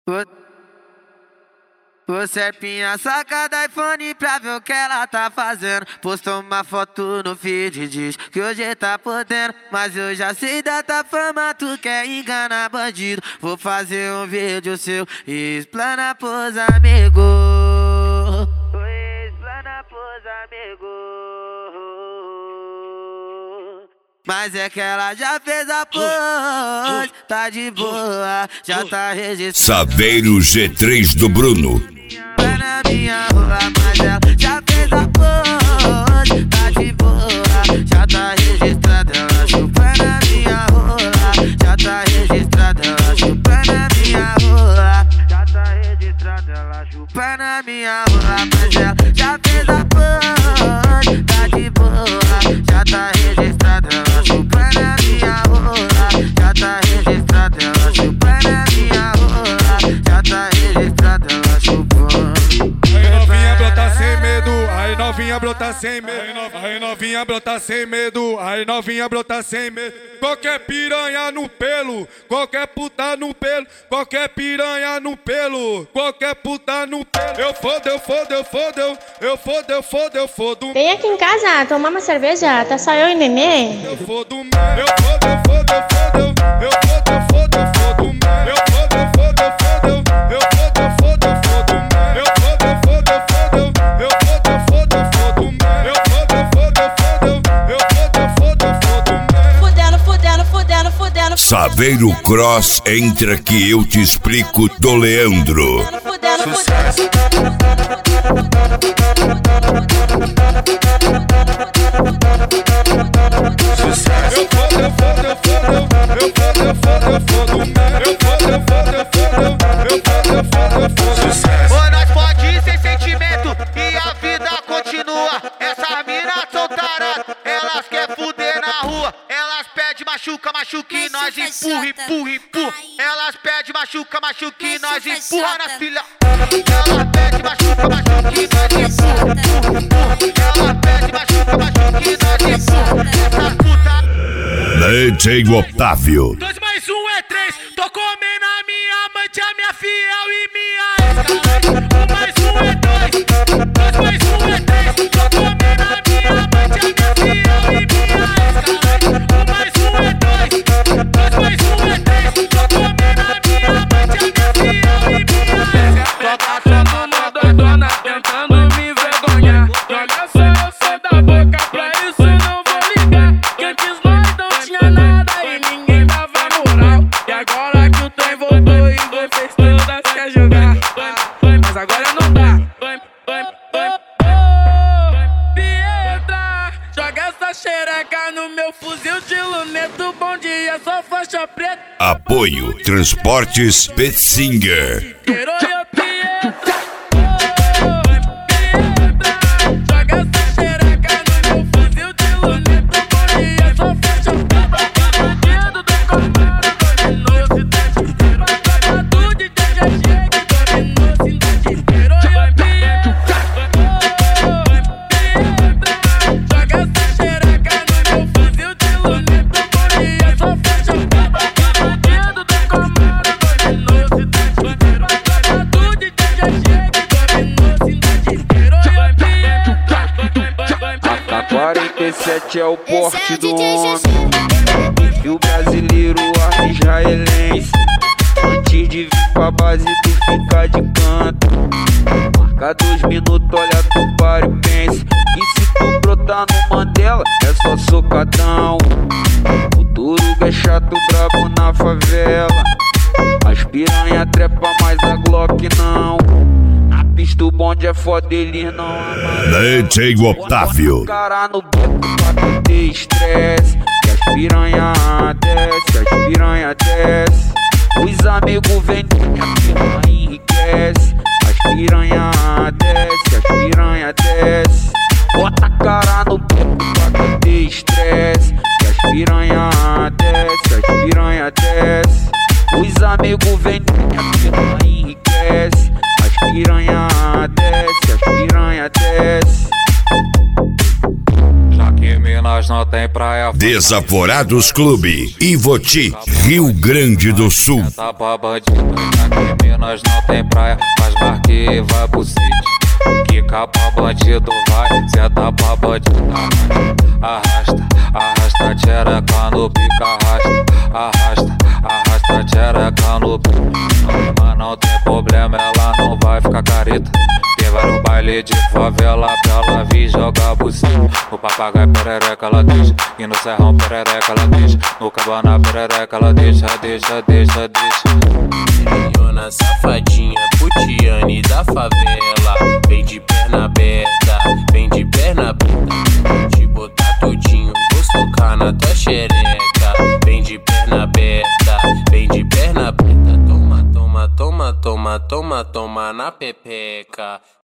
O Serpinha saca da iPhone pra ver o que ela tá fazendo. Postou uma foto no feed, diz que hoje tá podendo. Mas eu já sei da tua fama, tu quer enganar bandido. Vou fazer um vídeo seu e explana pros amigos. Explana pros amigos. Mas é que ela já fez a pose, tá de boa, já tá registrada. Saveiro G3 do Bruno. Vai na minha rua, mas ela já fez a pose, tá de boa, já tá registrada. Ela chupa na minha rola, já tá registrada. Ela chupa na minha rola, já tá registrada. Ela chupa na minha rola, mas ela já fez a pose, tá de boa, já tá registrada. Ela chupa na minha rola, já tá registrada. Ela chupa na minha rola, já tá registrada. Ela chupa. Aí novinha brota sem medo, aí novinha brota sem medo, aí novinha brota sem medo, aí novinha brota sem medo. Qualquer piranha no pelo, qualquer puta no pelo, qualquer piranha no pelo, qualquer puta no pelo. Eu fodo, eu fodo, eu fodo, eu fodo, eu fodo, eu fodo. Vem aqui em casa tomar uma cerveja, tá só eu e nenê. Eu fodo, eu fodo, eu fodo, eu fodo, eu fodo, eu fodo, eu fodo, eu fodo, eu fodo, eu fodo, eu fodo, eu fodo, eu fodo. Saveiro Cross, entra que eu te explico do Leandro. Sucesso. Sucesso. Eu fodo, eu fodo, eu fodo, eu fodo, eu fodo, eu fodo, eu fodo, eu fodo, eu fodo, eu fodo, eu fodo, eu fodo. Sucesso. Ô, nós pode ir sem sentimento e a vida continua. Essas minas são taradas, elas querem fuder na rua. Elas pedem machuca, machuca e nós empurra, empurra, empurra. Elas pedem machuca, machuca e nós empurra na filha. Elas pedem machuca, machuca e nós empurra, empurra, empurra. Elas pedem machuca, machuca e nós empurra. Essa puta. DJ Otávio. 2 mais 1 é 3. Tô comendo a minha amante, a minha fiel e minha ex. 1 mais 1 é 2. 2 mais 1 é 3. Tô comendo a minha amante, a minha fiel e minha ex. 1 mais 1 é 2. 2 mais 1 é 3. Tô comendo a minha amante, a minha fiel e minha ex. Só tá sendo uma doidona tentando me envergonhar. Olha só, eu sou da boca, pra isso não vou ligar. Quem quis nós não tinha nada e ninguém dava moral. E agora que o trem voltou e vocês todas quer jogar. Mas agora não dá. Pietra, joga essa xereca no meu fuzil de luneta. Bom dia, só faixa preta. Apoio Transportes Petzinger. AK-47 é o porte do homem e o brasileiro a israelense. Antes de vir pra base tu fica de canto. Marca 2 minutos, olha tu para e pense. E se tu brotar no Mandela é só socadão. O Turuga é chato, brabo na favela. As piranha trepa, mas a Glock não. Na pista o bonde é foda, eles não amam. DJ Otávio. Cara no beco pra ter estresse. Que as piranha desce, as piranha desce. Os amigos vêm, a piranha enriquece. As piranha desce, as piranha desce. Bota a cara no beco pra ter estresse. Que as piranha desce, as piranha desce. Os amigos vêm, a piranha enriquece. As piranha desce, as piranha desce. Já que Minas não tem praia Desaforados Clube, Ivoti, Rio Grande do Sul. Tá pra bandido, aqui em Minas não tem praia, mas marque vai pro sítio. Quica pra bandido vai, senta pra bandido. Arrasta, arrasta, tchereca no pica, arrasta. Arrasta, arrasta, tchereca no pica. Mas não tem problema, ela não vai ficar careta. Quem vai no baile de favela pra ela vir jogar buceta. No papagaio perereca ela deixa, e no serrão perereca ela deixa. No cabana perereca ela deixa, deixa, deixa, deixa. Minhona safadinha, putiane da favela. Vem de perna aberta, vem de perna aberta. Te botar todinho, vou socar na tua xereca. Vem de perna aberta, vem de perna aberta. Toma, toma, toma, toma, toma, toma na pepeca.